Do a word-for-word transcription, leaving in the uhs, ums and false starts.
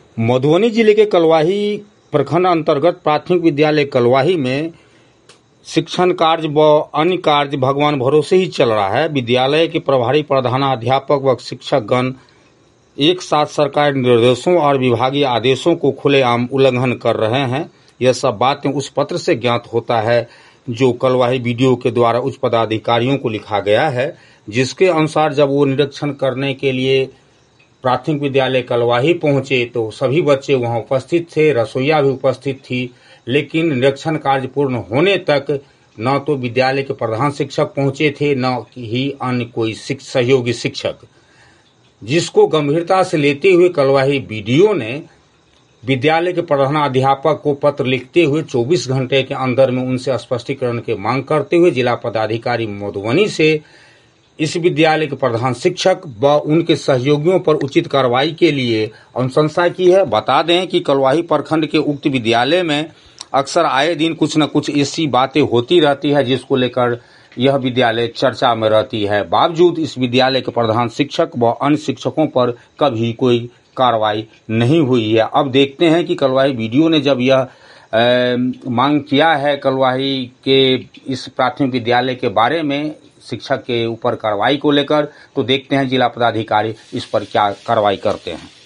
मधुबनी जिले के कलवाही प्रखंड अंतर्गत प्राथमिक विद्यालय कलवाही में शिक्षण कार्य व अन्य कार्य भगवान भरोसे ही चल रहा है। विद्यालय के प्रभारी प्रधानाध्यापक व शिक्षकगण एक साथ सरकारी निर्देशों और विभागीय आदेशों को खुलेआम उल्लंघन कर रहे हैं। यह सब बातें उस पत्र से ज्ञात होता है जो कलवाही बीडीओ के द्वारा उच्च पदाधिकारियों को लिखा गया है, जिसके अनुसार जब वो निरीक्षण करने के लिए प्राथमिक विद्यालय कलवाही पहुंचे तो सभी बच्चे वहां उपस्थित थे, रसोइया भी उपस्थित थी, लेकिन निरीक्षण कार्य पूर्ण होने तक न तो विद्यालय के प्रधान शिक्षक पहुंचे थे न ही अन्य कोई सहयोगी शिक्षक, जिसको गंभीरता से लेते हुए कलवाही बीडीओ ने विद्यालय के प्रधानाध्यापक को पत्र लिखते हुए चौबीस घंटे के अंदर में उनसे स्पष्टीकरण की मांग करते हुए जिला पदाधिकारी मधुबनी से इस विद्यालय के प्रधान शिक्षक व उनके सहयोगियों पर उचित कार्रवाई के लिए अनुशंसा की है। बता दें कि कलवाही प्रखंड के उक्त विद्यालय में अक्सर आए दिन कुछ न कुछ ऐसी बातें होती रहती है जिसको लेकर यह विद्यालय चर्चा में रहती है। बावजूद इस विद्यालय के प्रधान शिक्षक व अन्य शिक्षकों पर कभी कोई कार्रवाई नहीं हुई है। अब देखते हैं कि कलवाही बीडीओ ने जब यह मांग किया है कलवाही के इस प्राथमिक विद्यालय के बारे में शिक्षक के ऊपर कार्रवाई को लेकर, तो देखते हैं जिला पदाधिकारी इस पर क्या कार्रवाई करते हैं।